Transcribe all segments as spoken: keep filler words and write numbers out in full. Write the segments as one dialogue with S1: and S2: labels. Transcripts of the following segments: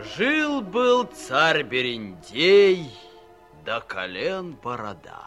S1: Жил-был царь Берендей, до колен борода.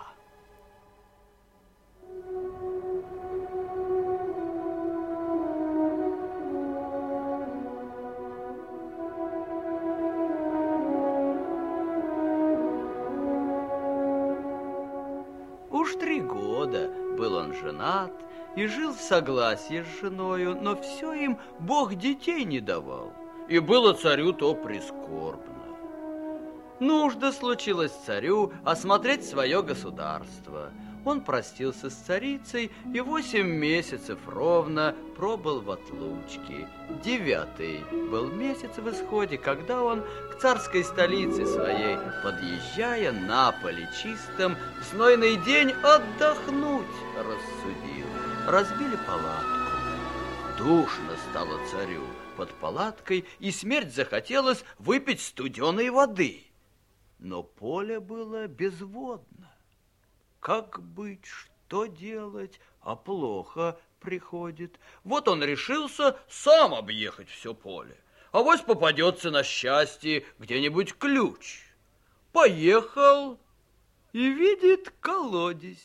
S1: Уж три года был он женат и жил в согласии с женою, но все им Бог детей не давал, и было царю то прискорбно. Нужда случилась царю осмотреть свое государство. Он простился с царицей и восемь месяцев ровно пробыл в отлучке. Девятый был месяц в исходе, когда он к царской столице своей, подъезжая на поле чистом, в знойный день отдохнуть рассудил. Разбили палатку. Душно стало царю под палаткой, и смерть захотелось выпить студеной воды. Но поле было безводно. Как быть, что делать, а плохо приходит. Вот он решился сам объехать все поле. Авось попадется на счастье где-нибудь ключ. Поехал и видит колодец.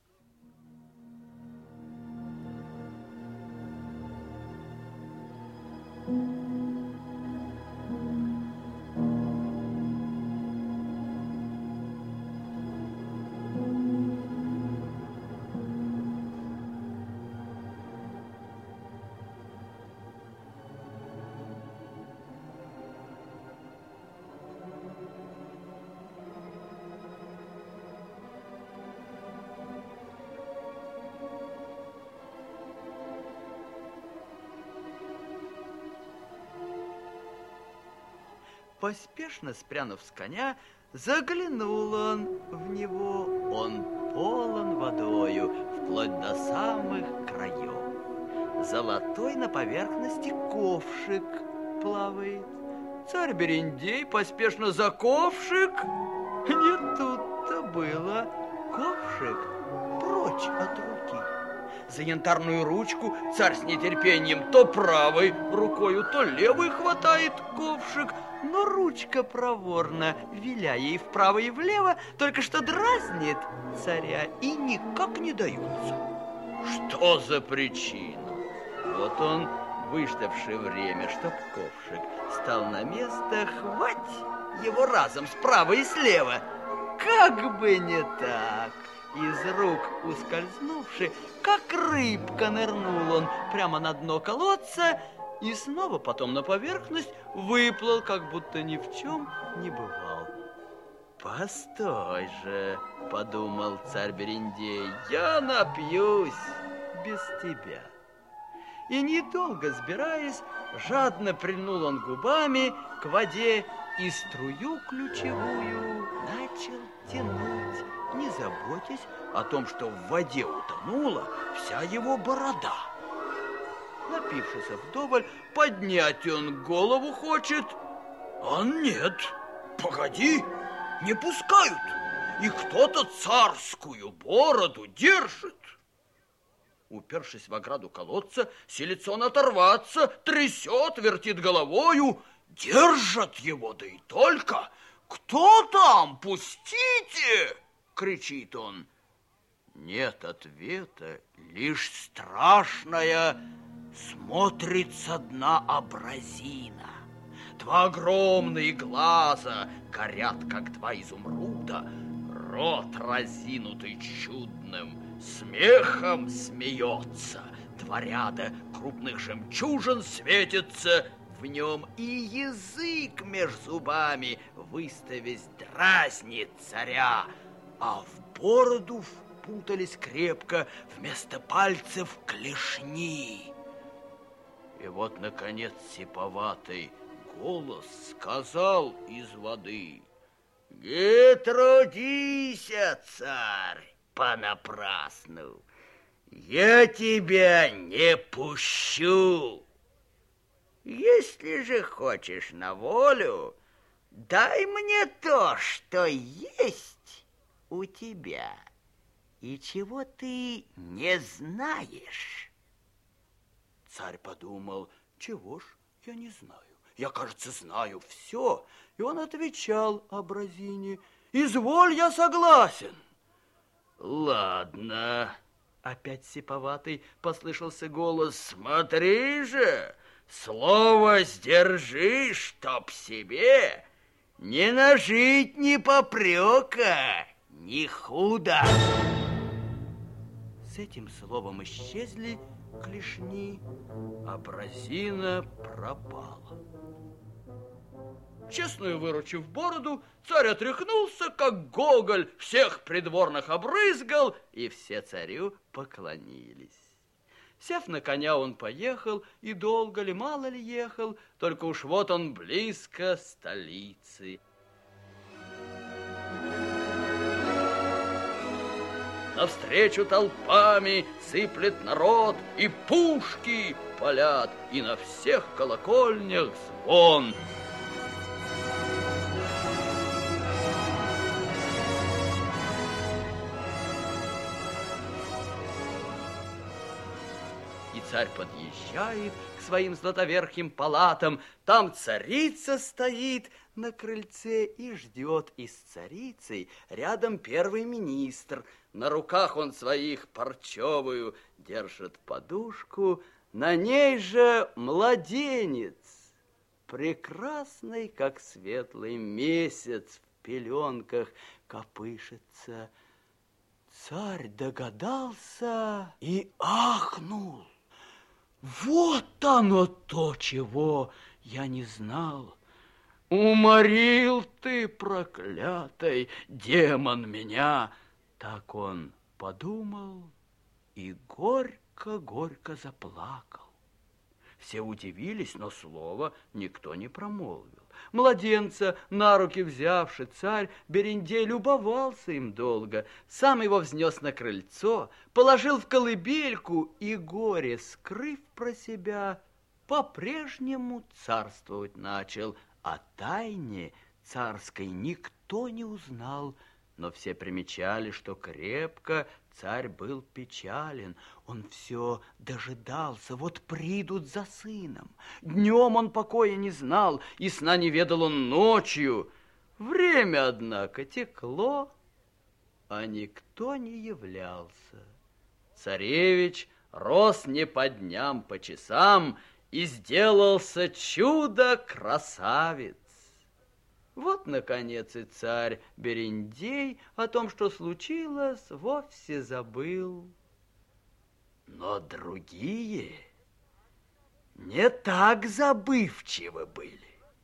S1: Поспешно спрянув с коня, заглянул он в него. Он полон водою, вплоть до самых краев. Золотой на поверхности ковшик плавает. Царь Берендей поспешно за ковшик. Не тут-то было. Ковшик прочь от руки. За янтарную ручку царь с нетерпением то правой рукою, то левой хватает ковшик, но ручка проворно, виля ей вправо и влево, только что дразнит царя и никак не дается. Что за причина? Вот он, выждавший время, чтоб ковшик стал на место, хвать его разом справа и слева. Как бы не так! Из рук ускользнувши, как рыбка, нырнул он прямо на дно колодца и снова потом на поверхность выплыл, как будто ни в чем не бывал. «Постой же, — подумал царь Берендей, — я напьюсь без тебя». И, недолго сбираясь, жадно прильнул он губами к воде и струю ключевую начал тянуть, не заботясь о том, что в воде утонула вся его борода. Напившись вдоволь, поднять он голову хочет, а нет, погоди, не пускают, и кто-то царскую бороду держит. Упершись в ограду колодца, силится он оторваться, трясет, вертит головою, держат его, да и только. «Кто там? Пустите!» — кричит он. Нет ответа, лишь страшная смотрит со дна абразина. Два огромные глаза горят, как два изумруда, рот разинутый чудным смехом смеется, два ряда крупных жемчужин светится в нем, и язык меж зубами, выставясь, дразнит царя, а в бороду впутались крепко вместо пальцев клешни. И вот, наконец, сиповатый голос сказал из воды: «Не трудися, царь, понапрасну, я тебя не пущу. Если же хочешь на волю, дай мне то, что есть у тебя и чего ты не знаешь». Царь подумал: чего ж я не знаю? я, кажется, знаю все. И он отвечал Абразине: изволь, я согласен. Ладно, опять сиповатый послышался голос: смотри же, слово сдержи, чтоб себе не нажить ни попрека, ни худо. С этим словом исчезли клешни, а Абразина пропала. Честную выручив бороду, царь отряхнулся, как гоголь, всех придворных обрызгал, и все царю поклонились. Сев на коня, он поехал, и долго ли, мало ли ехал, только уж вот он близко столицы. Навстречу толпами сыплет народ, и пушки палят, и на всех колокольнях звон. И царь подъезжает к своим златоверхим палатам. Там царица стоит на крыльце и ждет. И с царицей рядом первый министр. На руках он своих парчевую держит подушку. На ней же младенец, прекрасный, как светлый месяц, в пеленках копышется. Царь догадался и ахнул. Вот оно то, чего я не знал. Уморил ты, проклятый демон, меня. Так он подумал и горько-горько заплакал. Все удивились, но слова никто не промолвил. Младенца на руки взявши, царь Берендей любовался им долго, сам его взнес на крыльцо, положил в колыбельку и, горе скрыв про себя, по-прежнему царствовать начал. О тайне царской никто не узнал, но все примечали, что крепко царь был печален. Он все дожидался, вот придут за сыном. Днем он покоя не знал, и сна не ведал он ночью. Время, однако, текло, а никто не являлся. Царевич рос не по дням, по часам, и сделался чудо-красавец. Вот, наконец, и царь Берендей о том, что случилось, вовсе забыл. Но другие не так забывчивы были.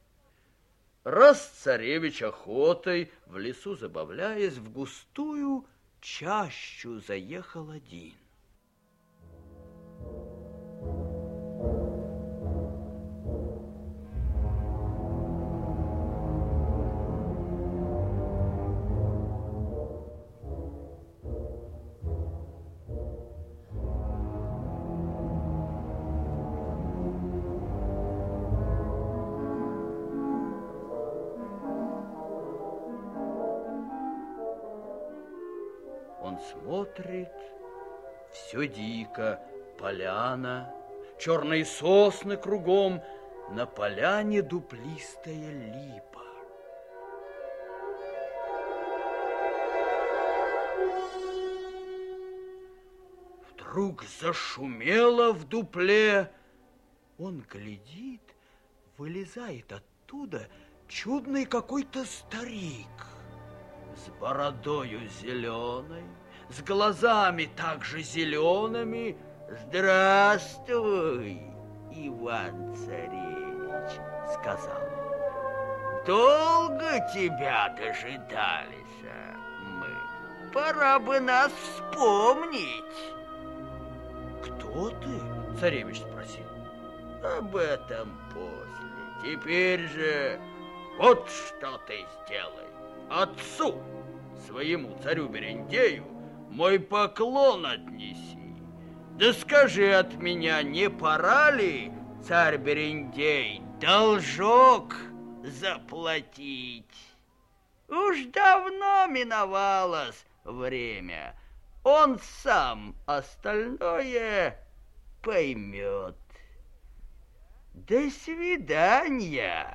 S1: Раз царевич охотой, в лесу забавляясь, в густую чащу заехал один. Он смотрит, все дико, поляна, черные сосны кругом, на поляне дуплистая липа. Вдруг зашумело в дупле. Он глядит, вылезает оттуда чудный какой-то старик с бородою зеленой, с глазами также зелеными. Здравствуй, Иван-царевич, сказал он. Долго тебя дожидались мы. Пора бы нас вспомнить. Кто ты? Царевич спросил. Об этом после. Теперь же вот что ты сделай. Отцу, своему царю Берендею, мой поклон отнеси. Да скажи от меня, не пора ли, царь Берендей, должок заплатить? Уж давно миновалось время. Он сам остальное поймет. До свидания.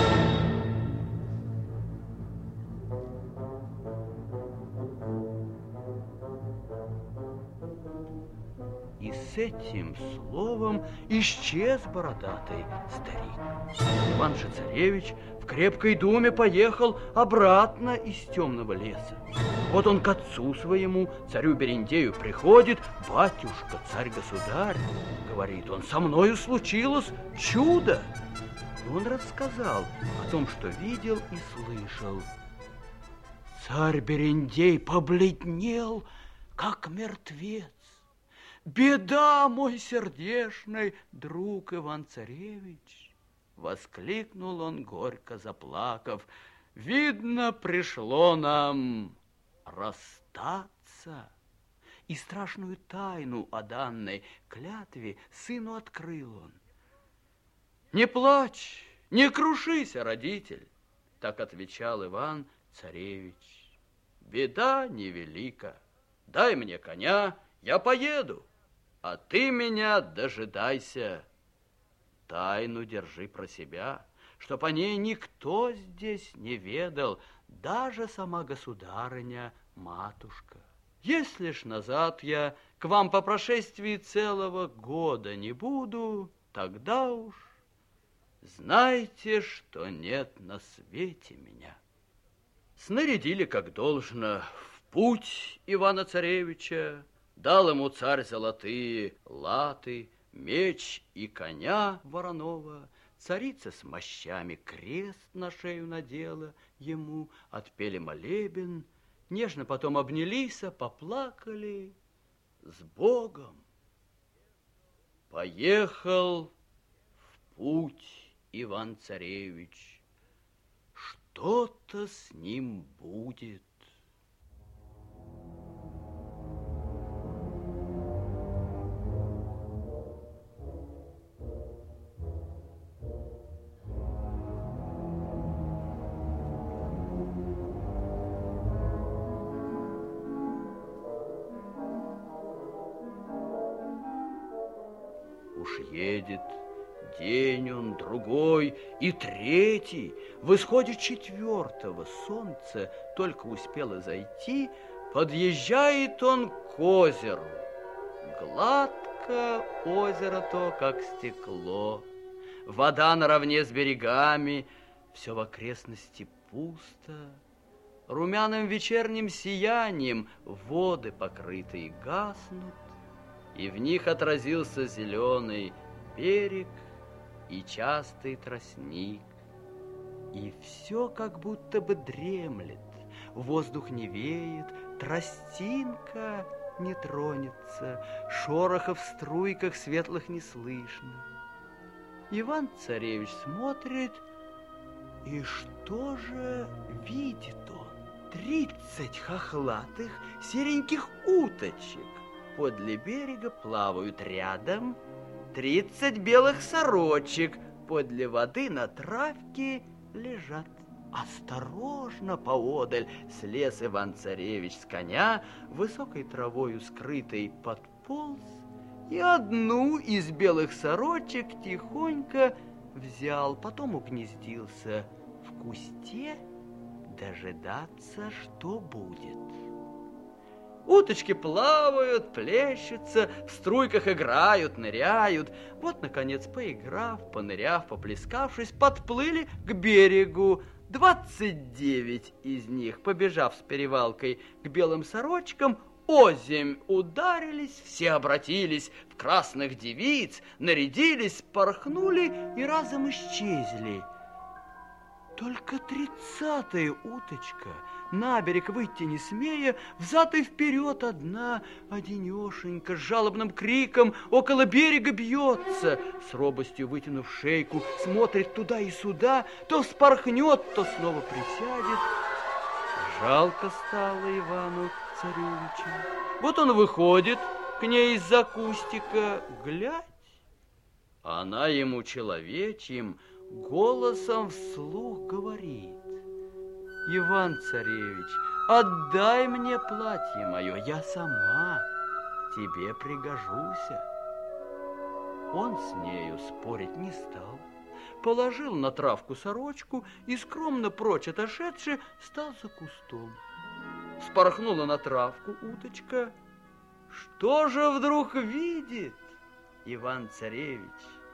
S1: И с этим словом исчез бородатый старик. Иван же царевич в крепкой думе поехал обратно из темного леса. Вот он к отцу своему, царю Берендею, приходит. Батюшка, царь-государь, говорит он, со мною случилось чудо. И он рассказал о том, что видел и слышал. Царь Берендей побледнел, как мертвец. «Беда, мой сердечный друг Иван-царевич!» Воскликнул он, горько заплакав. «Видно, пришло нам расстаться». И страшную тайну о данной клятве сыну открыл он. «Не плачь, не крушись, родитель!» Так отвечал Иван-царевич. «Беда невелика. Дай мне коня, я поеду. А ты меня дожидайся. Тайну держи про себя, чтоб о ней никто здесь не ведал, даже сама государыня, матушка. Если ж назад я к вам по прошествии целого года не буду, тогда уж знайте, что нет на свете меня». Снарядили, как должно, в путь Ивана-царевича. Дал ему царь золотые латы, меч и коня вороного. Царица с мощами крест на шею надела ему, отпели молебен, нежно потом обнялись, поплакали. С Богом! Поехал в путь Иван-царевич. Что-то с ним будет. Уж едет день он, другой и третий. В исходе четвертого солнце только успело зайти, подъезжает он к озеру. Гладко озеро то, как стекло. Вода наравне с берегами, все в окрестности пусто. Румяным вечерним сиянием воды покрытые гаснут, и в них отразился зеленый берег и частый тростник. И все как будто бы дремлет, воздух не веет, тростинка не тронется, шороха в струйках светлых не слышно. Иван-царевич смотрит, и что же видит он? Тридцать хохлатых сереньких уточек подле берега плавают рядом, тридцать белых сорочек подле воды на травке лежат. Осторожно поодаль слез Иван-царевич с коня, высокой травою скрытой подполз, и одну из белых сорочек тихонько взял, потом угнездился в кусте дожидаться, что будет. Уточки плавают, плещутся, в струйках играют, ныряют. Вот, наконец, поиграв, поныряв, поплескавшись, подплыли к берегу. Двадцать девять из них, побежав с перевалкой к белым сорочкам, озимь ударились, все обратились в красных девиц, нарядились, порхнули и разом исчезли. Только тридцатая уточка, на берег выйти не смея, взад и вперед одна, одинешенька, с жалобным криком около берега бьется, с робостью вытянув шейку, смотрит туда и сюда, то вспорхнет, то снова присядет. Жалко стало Ивану-царевичу. Вот он выходит к ней из-за кустика, глядь, она ему человечьим голосом вслух говорит: Иван-царевич, отдай мне платье мое, я сама тебе пригожуся. Он с нею спорить не стал, положил на травку сорочку и, скромно прочь отошедши, стал за кустом. Спорхнула на травку уточка. Что же вдруг видит Иван-царевич?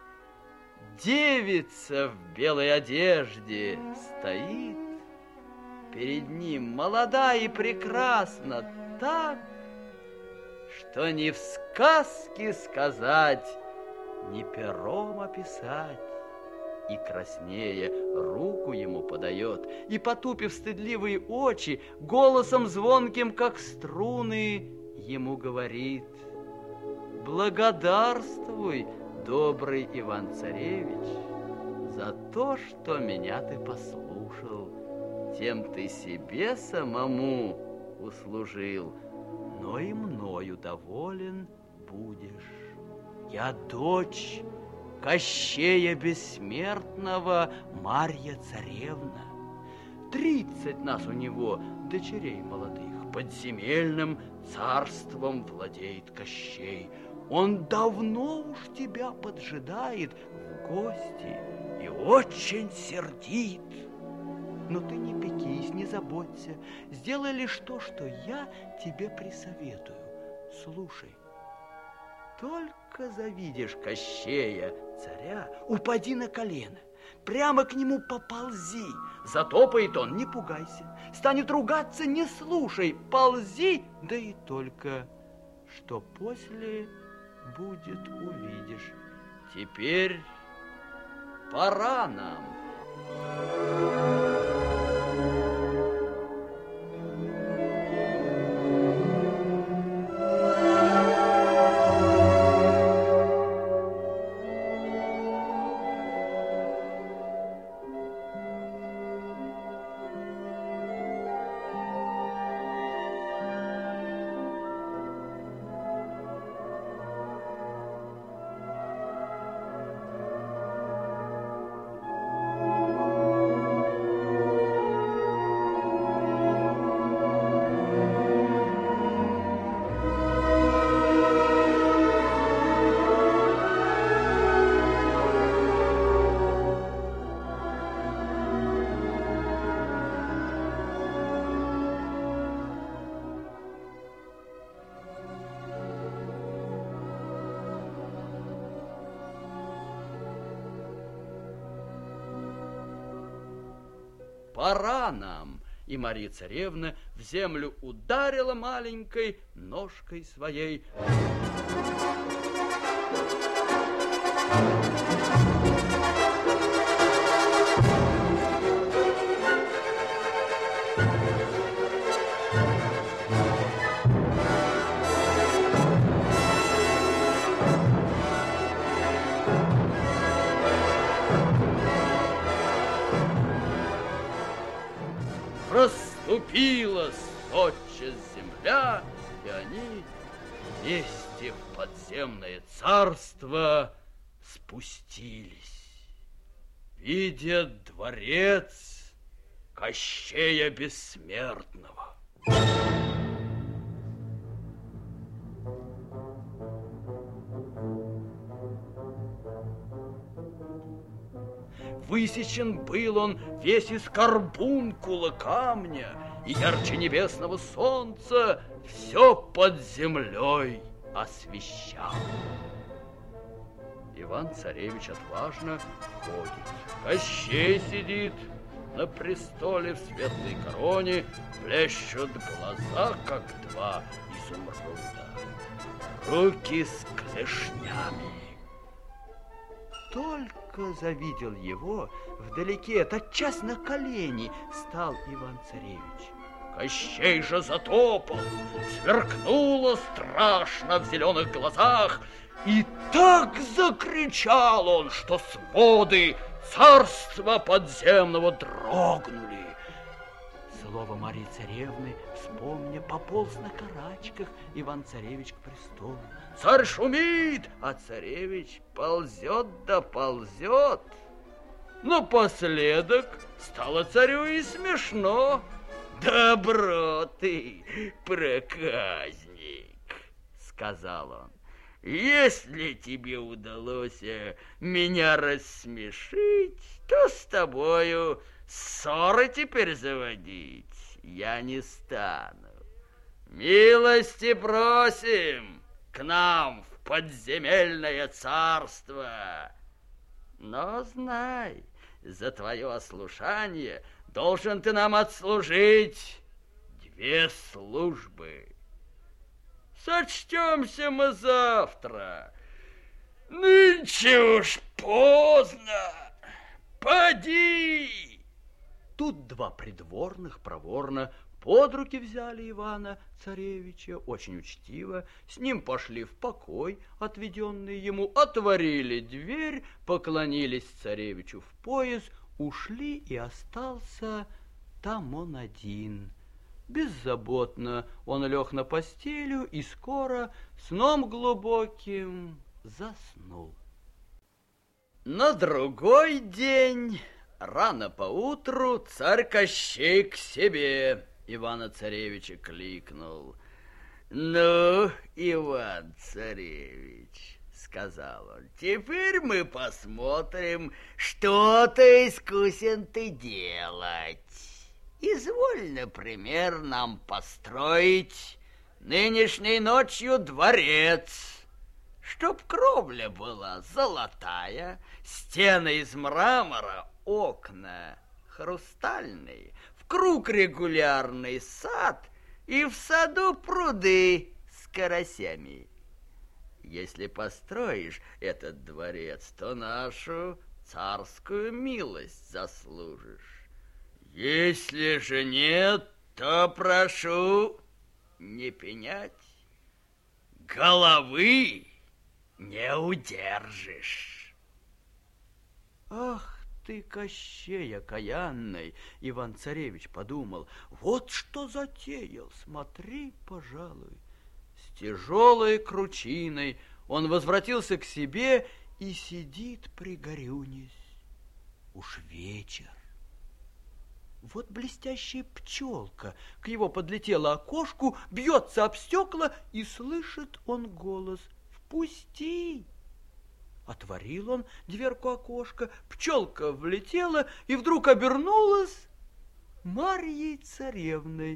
S1: Девица в белой одежде стоит перед ним, молода и прекрасна так, что ни в сказке сказать, ни пером описать. И краснея руку ему подает, и, потупив стыдливые очи, голосом звонким, как струны, ему говорит: благодарствуй, добрый Иван-царевич, за то, что меня ты послушал. Тем ты себе самому услужил, но и мною доволен будешь. Я дочь Кощея Бессмертного, Марья Царевна. Тридцать нас у него, дочерей молодых. Подземельным царством владеет Кощей. Он давно уж тебя поджидает в гости и очень сердит. Но ты не пекись, не заботься. Сделай лишь то, что я тебе присоветую. Слушай. Только завидишь Кощея, царя, упади на колено, прямо к нему поползи. Затопает он, не пугайся, станет ругаться, не слушай, ползи, да и только, что после будет, увидишь. Теперь пора нам. Пора нам. И Марья Царевна в землю ударила маленькой ножкой своей. Расступилась тотчас земля, и они вместе в подземное царство спустились. Видят дворец Кощея Бессмертного. Высечен был он весь из карбункула камня, и ярче небесного солнца все под землей освещал. Иван-царевич отважно входит. Кощей сидит на престоле в светлой короне, блещут глаза, как два изумруда, руки с клешнями. Только завидел его, вдалеке, тотчас на колени стал Иван-царевич. Кощей же затопал, сверкнуло страшно в зеленых глазах, и так закричал он, что своды царства подземного дрогнули. Слово Марьи Царевны, вспомня, пополз на карачках Иван-царевич к престолу. Царь шумит, а царевич ползет да ползет. Напоследок стало царю и смешно. Добро ты, проказник, сказал он. если тебе удалось меня рассмешить, то с тобою ссоры теперь заводить я не стану. Милости просим к нам в подземельное царство. Но знай, за твое ослушание должен ты нам отслужить две службы. Сочтемся мы завтра. Нынче уж поздно. Поди. Тут два придворных проворно под руки взяли Ивана Царевича, очень учтиво, с ним пошли в покой, отведенный ему, отворили дверь, поклонились царевичу в пояс, ушли, и остался там он один. Беззаботно он лег на постелю и скоро сном глубоким заснул. На другой день, рано поутру, царь Кощей к себе Ивана-царевича кликнул. «Ну, Иван-царевич, — сказал он, — теперь мы посмотрим, что ты искусен ты делать. Изволь, например, нам построить нынешней ночью дворец, чтоб кровля была золотая, стены из мрамора, окна хрустальные, в круг регулярный сад и в саду пруды с карасями. Если построишь этот дворец, то нашу царскую милость заслужишь. Если же нет, то прошу не пенять, головы не удержишь». «Ах ты, Кощей окаянный!» — Иван-царевич подумал. «Вот что затеял, смотри, пожалуй». С тяжелой кручиной он возвратился к себе и сидит, пригорюнясь. Уж вечер. Вот блестящая пчелка к его подлетела окошку, бьется об стекла, и слышит он голос: «Впусти!» Отворил он дверку окошка, пчелка влетела и вдруг обернулась Марьей царевной.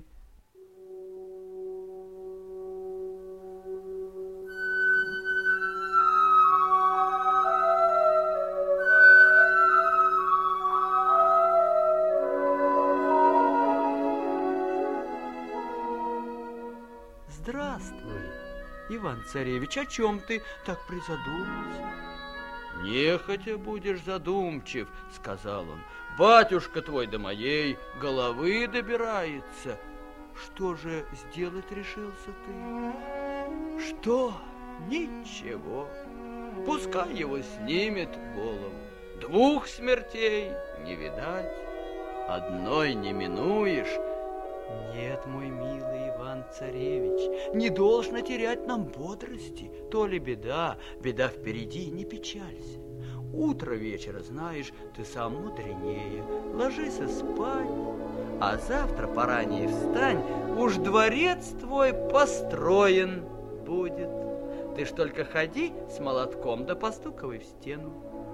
S1: «Здравствуй, Иван-царевич, о чем ты так призадумался?» «Нехотя будешь задумчив, — сказал он, — батюшка твой до моей головы добирается. Что же сделать решился ты?» «Что? Ничего. Пускай его снимет голову. Двух смертей не видать, одной не минуешь». «Нет, мой милый Иван-царевич, не должно терять нам бодрости. То ли беда, беда впереди, не печалься. Утро вечера, знаешь, ты сам мудренее. Ложись спать, а завтра поранее встань, уж дворец твой построен будет. Ты ж только ходи с молотком да постуковай в стену».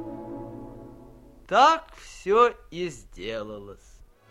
S1: Так все и сделалось.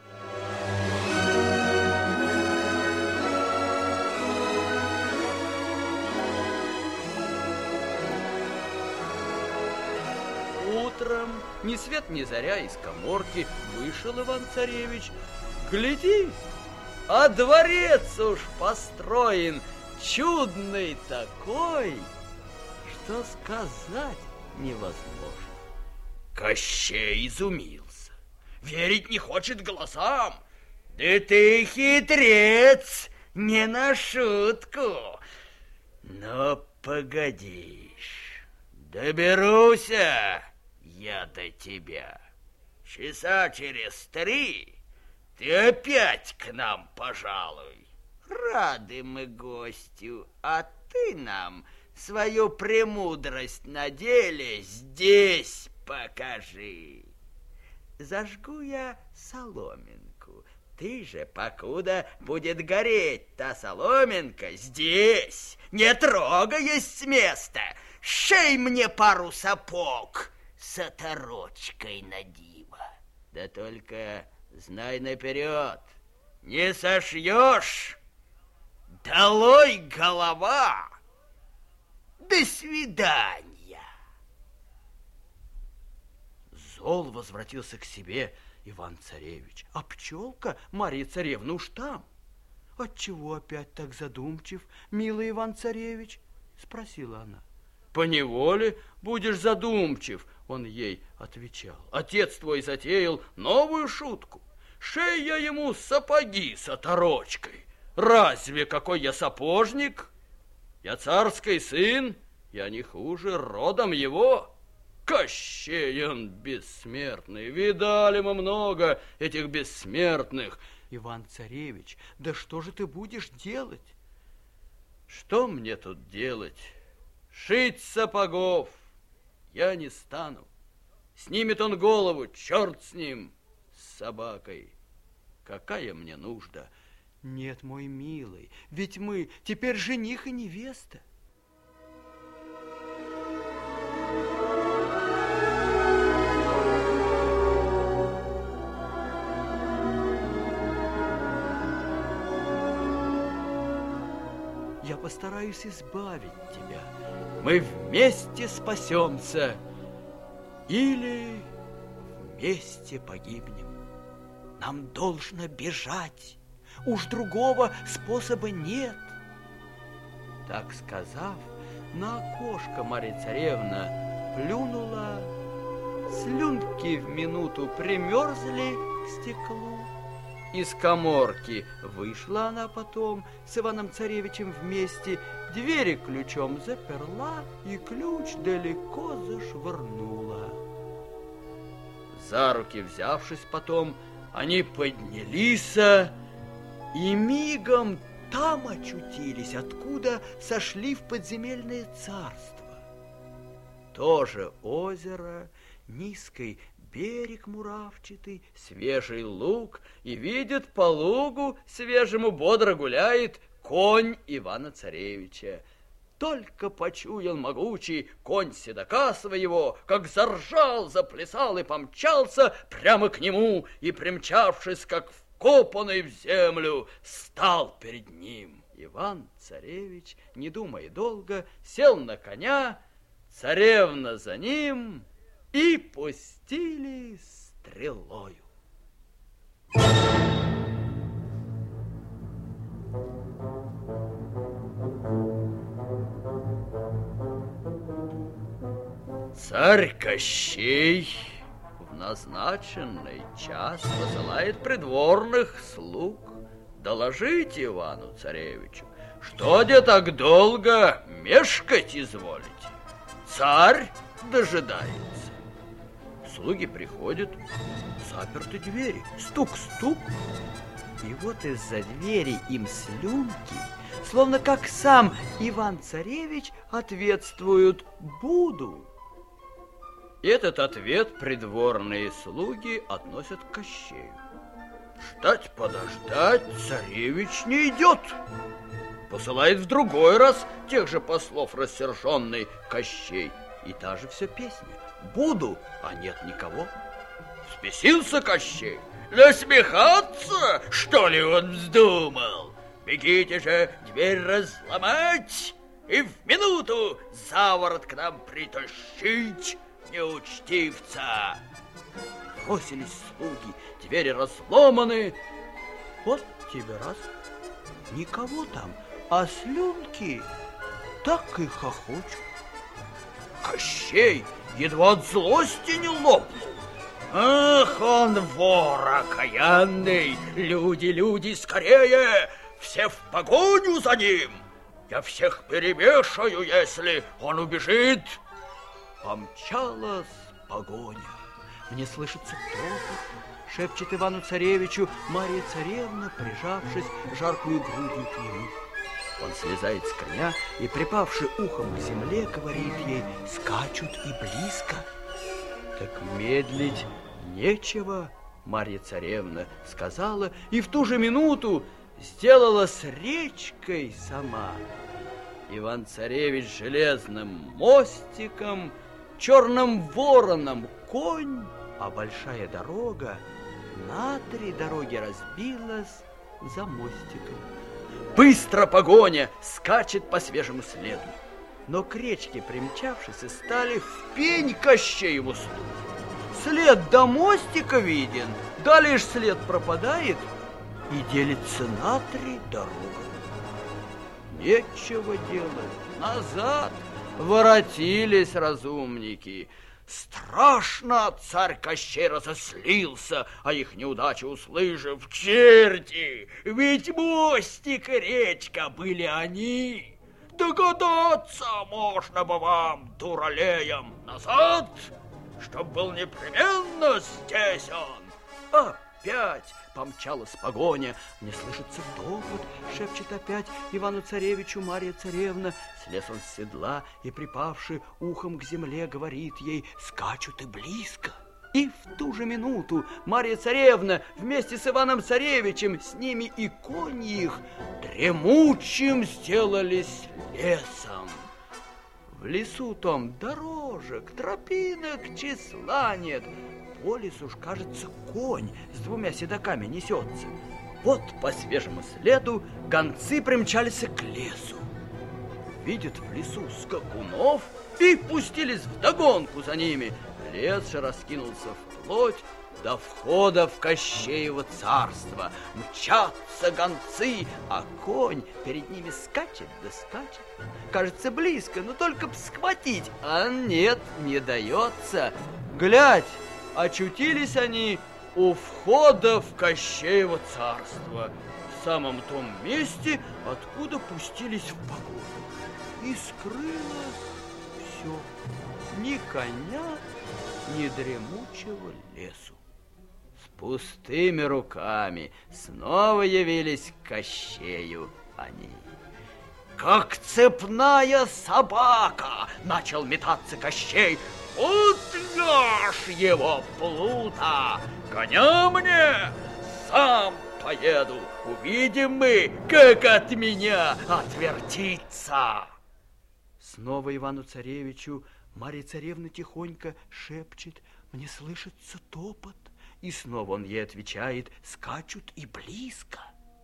S1: Утром, ни свет ни заря, из каморки вышел Иван-царевич. Гляди, а дворец уж построен, чудный такой, что сказать невозможно. Кощей изумился, верить не хочет глазам. Да ты хитрец, не на шутку. Но погодишь, доберуся я до тебя. Часа через три ты опять к нам пожалуй. Рады мы гостю, а ты нам свою премудрость на деле здесь покажи. Зажгу я соломинку, ты же, покуда будет гореть та соломинка, здесь, не трогаясь с места, шей мне пару сапог с оторочкой на диво. Да только знай наперед, не сошьешь, долой голова, до свидания. Зол возвратился к себе Иван-царевич, а пчелка Марья царевна уж там. Отчего опять так задумчив, милый Иван-царевич? Спросила она. Поневоле будешь задумчив, он ей отвечал. Отец твой затеял новую шутку. Шей я ему сапоги с оторочкой. Разве какой я сапожник? Я царский сын, я не хуже родом его. Кощей он бессмертный, видали мы много этих бессмертных. Иван-царевич, да что же ты будешь делать? Что мне тут делать? Шить сапогов я не стану. Снимет он голову, черт с ним, с собакой. Какая мне нужда? Нет, мой милый, ведь мы теперь жених и невеста. Я постараюсь избавить тебя. Мы вместе спасемся или вместе погибнем. Нам должно бежать. Уж другого способа нет. Так сказав, на окошко Марья царевна плюнула. Слюнки в минуту примерзли к стеклу. Из каморки вышла она потом с Иваном-царевичем вместе, двери ключом заперла и ключ далеко зашвырнула. За руки взявшись потом, они поднялись и мигом там очутились, откуда сошли в подземельное царство. Тоже озеро, низкий берег муравчатый, свежий луг, и видит по лугу свежему бодро гуляет конь Ивана-царевича. Только почуял могучий конь седока своего, как заржал, заплясал и помчался прямо к нему, и, примчавшись, как вкопанный в землю, стал перед ним. Иван-царевич, не думая долго, сел на коня, царевна за ним, и пустили стрелою. Царь Кощей в назначенный час посылает придворных слуг доложить Ивану-царевичу, что де так долго мешкать изволите. Царь дожидается. Слуги приходят, заперты двери, стук-стук. И вот из-за двери им слюнки, словно как сам Иван-царевич, ответствуют «буду». Этот ответ придворные слуги относят к Кощею. Ждать подождать царевич не идет. Посылает в другой раз тех же послов рассерженный Кощей. И та же все песня. Буду, а нет никого. Взбесился Кощей. Насмехаться, что ли, он вздумал? Бегите же дверь разломать и в минуту заворот к нам притащить неучтивца. Бросились слуги, двери разломаны. Вот тебе раз. Никого там, а слюнки так и хохочут. Кощей едва от злости не лопнул. Ах, он вор окаянный! Люди, люди, скорее! Все в погоню за ним! Я всех перемешаю, если он убежит! Помчалась погоня. Мне слышится топот, шепчет Ивану-царевичу Марья царевна, прижавшись жаркую грудью к нему. Он слезает с коня и, припавши ухом к земле, говорит ей: скачут и близко. Так медлить нечего, Марья царевна сказала, и в ту же минуту сделала с речкой сама. Иван-царевич железным мостиком, черным вороном конь, а большая дорога на три дороги разбилась за мостиком. Быстро погоня скачет по свежему следу, но к речке примчавшись, стали в пень Кощееву стук. След до мостика виден, да лишь след пропадает, и делится на три дороги. Нечего делать, назад воротились разумники. Страшно царь Кощей разослился, а их неудачу услышав: черти, ведь мостик и речка были они. Догадаться можно бы вам, дуралеям, назад, чтоб был непременно здесь он. Опять помчалась погоня, не слышится топот, шепчет опять Ивану-царевичу Марья царевна. Слез он с седла и, припавши ухом к земле, говорит ей: скачут и близко. И в ту же минуту Марья царевна вместе с Иваном-царевичем, с ними и кони их, дремучим сделались лесом. В лесу том дорожек, тропинок числа нет. По лесу уж, кажется, конь с двумя седаками несется. Вот по свежему следу гонцы примчались к лесу. Видят в лесу скакунов и пустились вдогонку за ними. Лес же раскинулся вплоть до входа в Кощеево царство. Мчатся гонцы, а конь перед ними скачет да скачет. Кажется, близко, но только б схватить, а нет, не дается. Глядь, очутились они у входа в Кощеево царство, в самом том месте, откуда пустились в погоню. И скрылось все, ни коня, ни дремучего лесу. С пустыми руками снова явились к Кощею они. Как цепная собака начал метаться Кощей. Вот наш его плута, коня мне, сам поеду, увидим мы, как от меня отвертится. Снова Ивану-царевичу Марья царевна тихонько шепчет: мне слышится топот. И снова он ей отвечает: скачут и близко.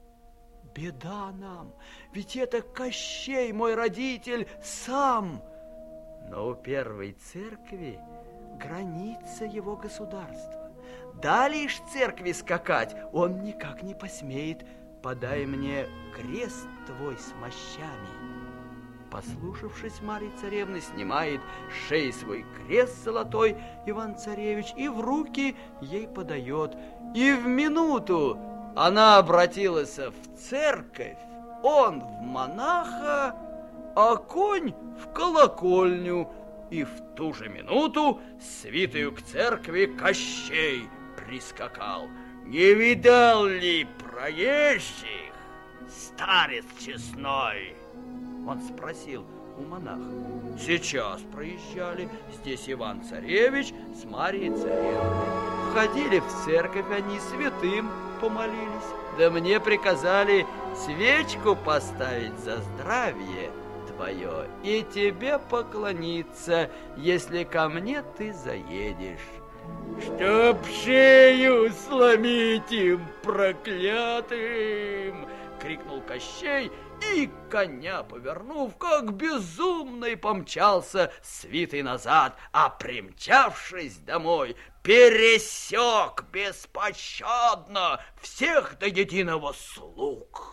S1: Беда нам, ведь это Кощей, мой родитель, сам. Но у первой церкви граница его государства. Далее лишь церкви скакать он никак не посмеет. Подай мне крест твой с мощами. Послушавшись Марьи царевны, снимает с шеи свой крест золотой Иван-царевич и в руки ей подает. И в минуту она обратилась в церковь, он в монаха, а конь в колокольню. И в ту же минуту свитою к церкви Кощей прискакал. Не видал ли проезжих, старец честной? Он спросил у монаха. Сейчас проезжали, здесь Иван-царевич с Марьей царевной. Входили в церковь они, святым помолились. Да мне приказали свечку поставить за здравие твое и тебе поклониться, если ко мне ты заедешь. Чтоб шею сломить им проклятым! Крикнул Кощей, и коня повернув, как безумный, помчался свитой назад, а примчавшись домой, пересек беспощадно всех до единого слуг.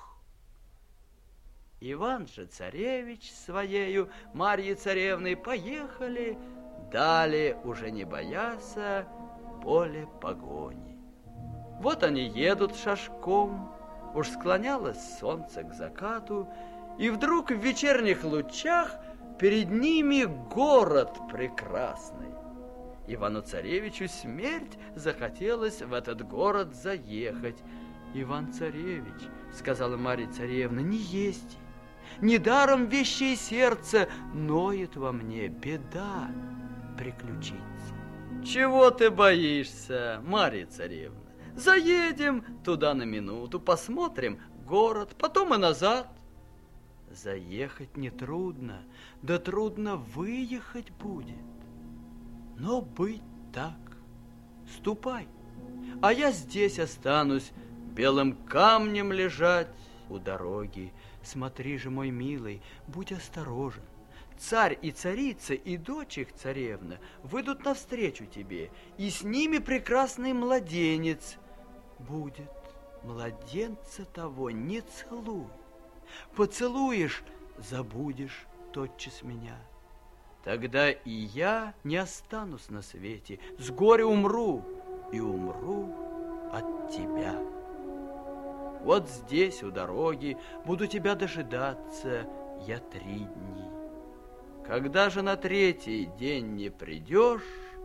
S1: Иван же царевич своею Марьей царевной поехали, далее, уже не бояся, поле погони. Вот они едут шашком, уж склонялось солнце к закату, и вдруг в вечерних лучах перед ними город прекрасный. Ивану-царевичу смерть захотелось в этот город заехать. Иван-царевич, сказала Марья царевна, не есть, недаром вещее сердце ноет во мне, беда приключится. Чего ты боишься, Марья царевна? Заедем туда на минуту, посмотрим город, потом и назад. Заехать нетрудно, да трудно выехать будет. Но быть так. Ступай, а я здесь останусь, белым камнем лежать у дороги. Смотри же, мой милый, будь осторожен. Царь и царица, и дочь их царевна выйдут навстречу тебе, и с ними прекрасный младенец будет. Младенца того не целуй. Поцелуешь, забудешь тотчас меня. Тогда и я не останусь на свете, с горя умру, и умру от тебя. Вот здесь, у дороги, буду тебя дожидаться я три дни. Когда же на третий день не придешь,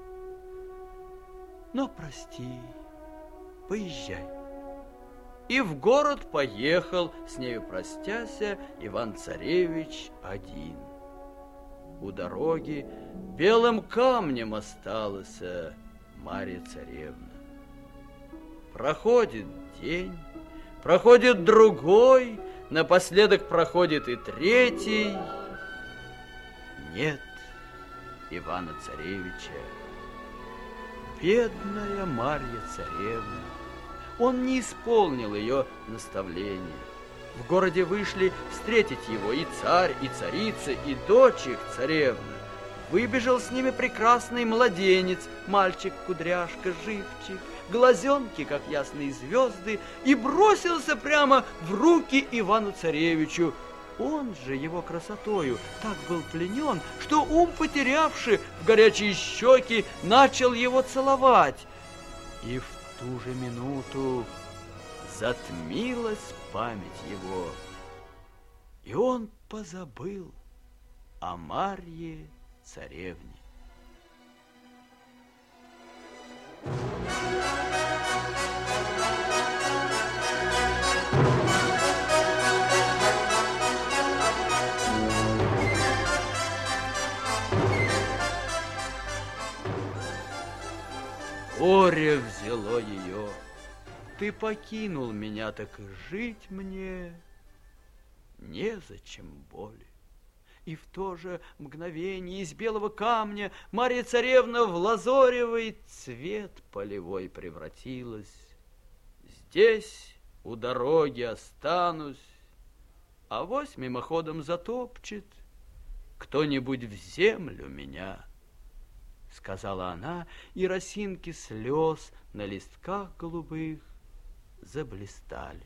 S1: но прости, поезжай. И в город поехал, с нею простяся, Иван-царевич один. У дороги белым камнем осталась Марья-царевна. Проходит день, проходит другой, напоследок проходит и третий. Нет Ивана-царевича. Бедная Марья-царевна. Он не исполнил ее наставления. В городе вышли встретить его и царь, и царица, и дочь их царевна. Выбежал с ними прекрасный младенец, мальчик-кудряшка, живчик, глазенки, как ясные звезды, и бросился прямо в руки Ивану-царевичу. Он же его красотою так был пленен, что ум потерявши в горячие щеки, начал его целовать. И в ту же минуту затмилась память его, и он позабыл о Марье-царевне. Горе взяло ее. Ты покинул меня, так и жить мне незачем боли. И в то же мгновение из белого камня Марья-царевна в лазоревый цвет полевой превратилась. Здесь у дороги останусь, авось мимоходом затопчет кто-нибудь в землю меня. Сказала она, и росинки слез на листках голубых заблистали.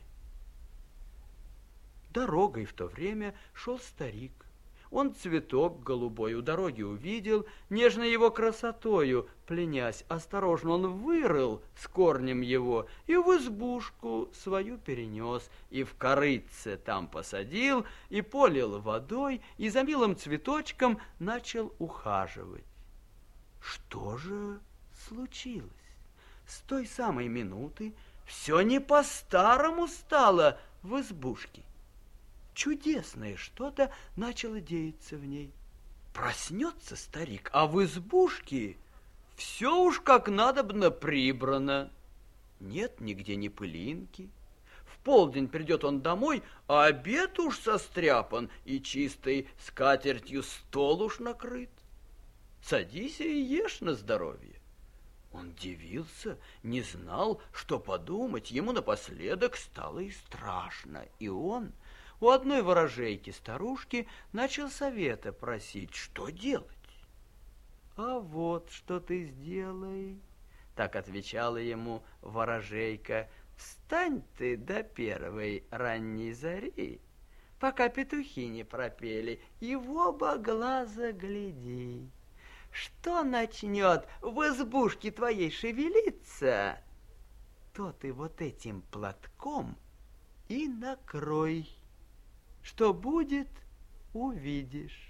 S1: Дорогой в то время шел старик. Он цветок голубой у дороги увидел, нежно его красотою пленясь, осторожно он вырыл с корнем его и в избушку свою перенес, и в корытце там посадил, и полил водой, и за милым цветочком начал ухаживать. Что же случилось? С той самой минуты все не по-старому стало в избушке. Чудесное что-то начало деяться в ней. Проснется старик, а в избушке все уж как надобно прибрано. Нет нигде ни пылинки. В полдень придет он домой, а обед уж состряпан, и чистой скатертью стол уж накрыт. Садись и ешь на здоровье. Он дивился, не знал, что подумать. Ему напоследок стало и страшно. И он у одной ворожейки-старушки начал совета просить, что делать. «А вот что ты сделай», — так отвечала ему ворожейка, «встань ты до первой ранней зари, пока петухи не пропели, и в оба глаза гляди. Что начнет в избушке твоей шевелиться, то ты вот этим платком и накрой. Что будет, увидишь».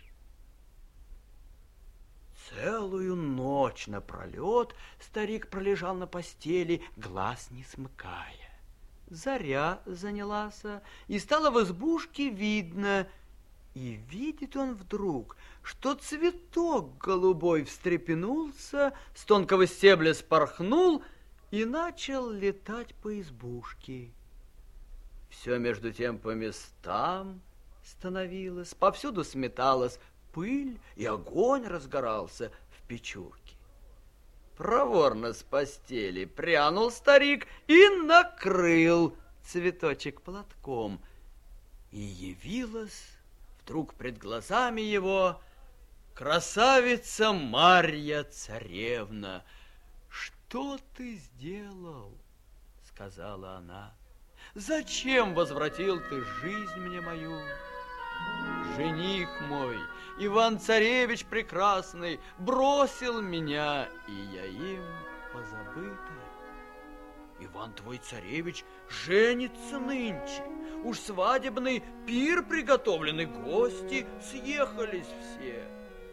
S1: Целую ночь напролет старик пролежал на постели, глаз не смыкая. Заря занялась, и стало в избушке видно. И видит он вдруг, что цветок голубой встрепенулся, с тонкого стебля спорхнул и начал летать по избушке. Все между тем по местам становилось, повсюду сметалась пыль, и огонь разгорался в печурке. Проворно с постели прянул старик и накрыл цветочек платком, и явилась вдруг пред глазами его красавица Марья царевна. «Что ты сделал?» — сказала она. «Зачем возвратил ты жизнь мне мою? Жених мой, Иван-царевич прекрасный, бросил меня, и я им позабыта. Иван твой царевич женится нынче, уж свадебный пир приготовленный, гости съехались все».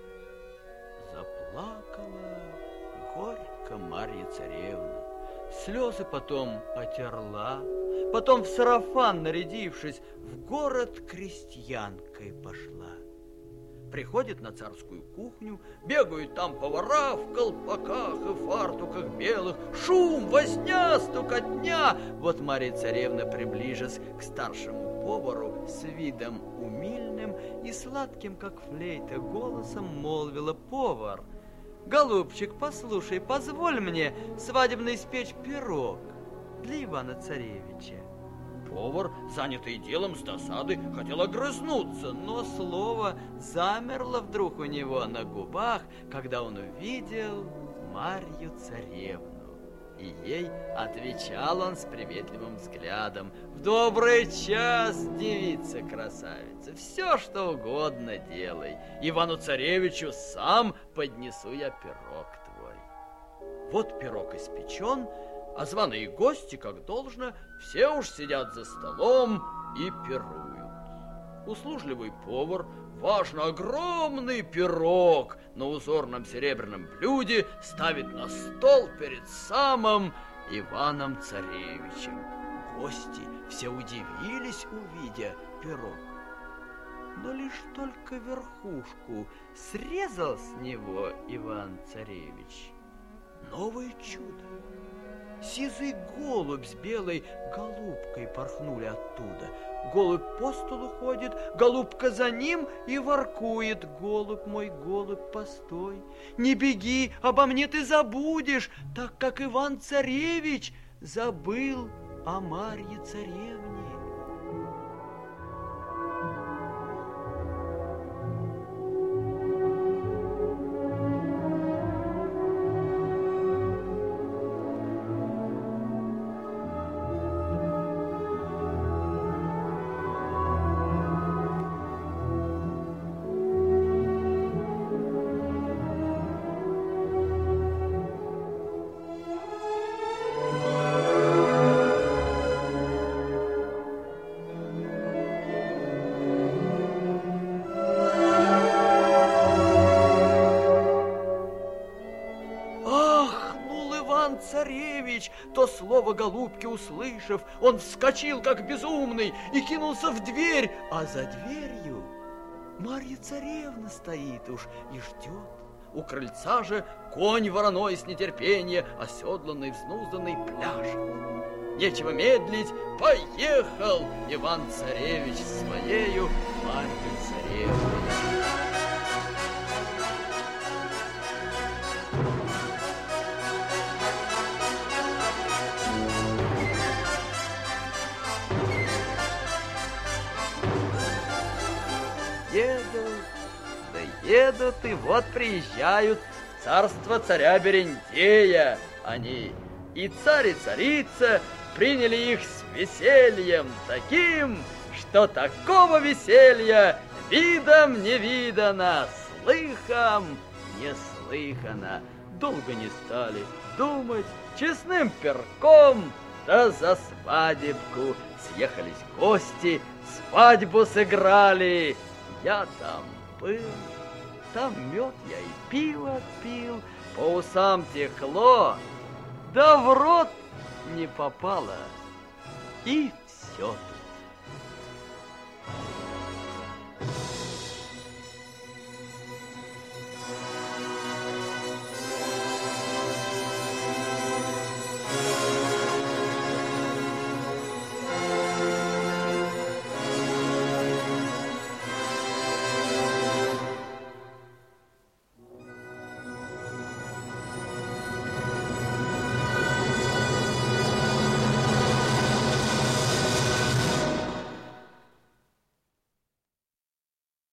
S1: Заплакала горько Марья царевна, слезы потом отерла, потом в сарафан нарядившись, в город крестьянкой пошла. Приходит на царскую кухню, бегают там повара в колпаках и фартуках белых, шум, возня, стукотня. Вот Марья царевна, приближась к старшему повару, с видом умильным и сладким, как флейта, голосом молвила: «Повар, голубчик, послушай, позволь мне свадебно испечь пирог для Ивана-царевича». Повар, занятый делом, с досады хотел огрызнуться, но слово замерло вдруг у него на губах, когда он увидел Марью царевну. И ей отвечал он с приветливым взглядом: «В добрый час, девица-красавица, все, что угодно делай. Ивану-царевичу сам поднесу я пирог твой». Вот пирог испечен, а званые гости, как должно, все уж сидят за столом и пируют. Услужливый повар важно огромный пирог на узорном серебряном блюде ставит на стол перед самым Иваном-царевичем. Гости все удивились, увидя пирог. Но лишь только верхушку срезал с него Иван-царевич. Новое чудо! Сизый голубь с белой голубкой порхнули оттуда. Голубь по столу ходит, голубка за ним и воркует: «Голубь мой, голубь, постой, не беги, обо мне ты забудешь, так как Иван-царевич забыл о Марье царевне». Царевич, то слово голубки услышав, он вскочил, как безумный, и кинулся в дверь, а за дверью Марья царевна стоит уж и ждет. У крыльца же конь вороной с нетерпения, оседланный, взнузданный, пляшет. Нечего медлить, поехал Иван-царевич своею Марьей царевной. Едут, да едут, и вот приезжают в царство царя Берендея они. И царь, и царица приняли их с весельем таким, что такого веселья видом не видано, слыхом не слыхано. Долго не стали думать, честным перком, да за свадебку съехались гости, свадьбу сыграли. Я там был, там мед я и пиво пил, по усам текло, да в рот не попало, и все.